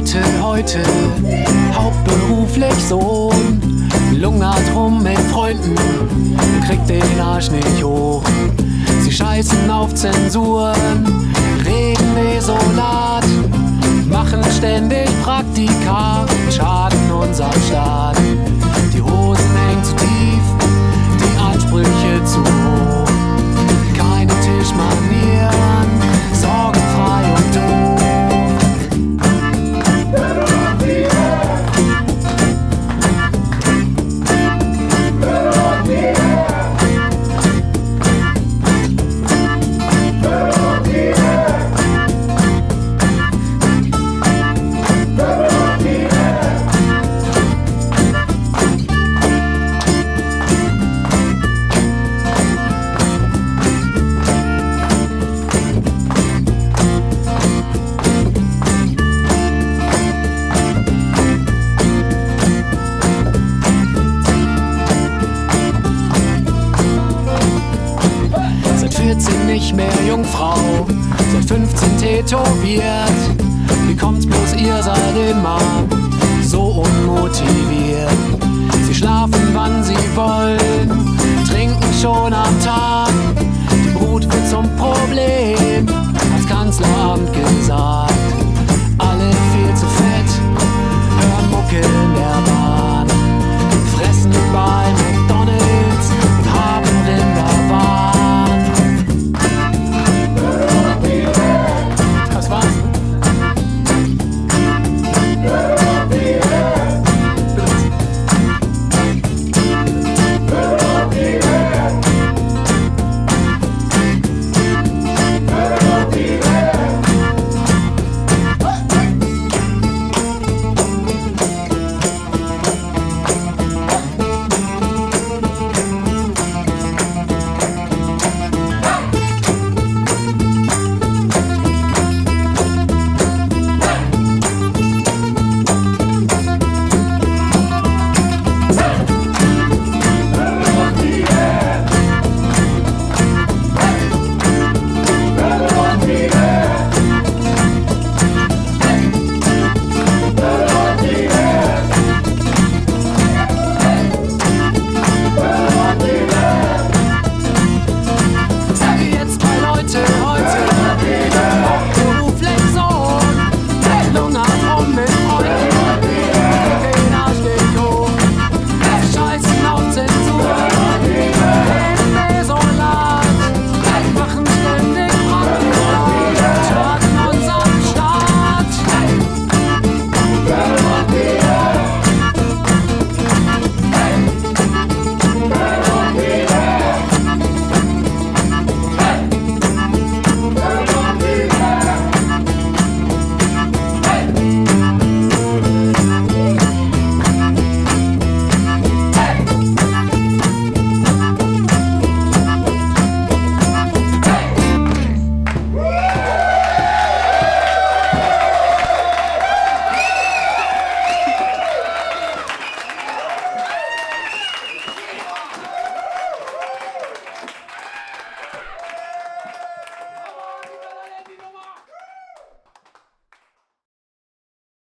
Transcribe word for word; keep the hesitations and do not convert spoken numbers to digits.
Rente heute, hauptberuflich Sohn, lungert rum mit Freunden, kriegt den Arsch nicht hoch. Sie scheißen auf Zensuren, reden desolat, machen ständig Praktika, schaden unserem Staat. Die Hosen hängen zu tief, die Ansprüche zu hoch. Keine Tischmanieren, sorgenfrei und doof. Nicht mehr Jungfrau, seit fünfzehn tätowiert. Wie kommt's bloß, ihr seid immer so unmotiviert? Sie schlafen, wann sie wollen, trinken schon am Tag. Die Brut wird zum Problem.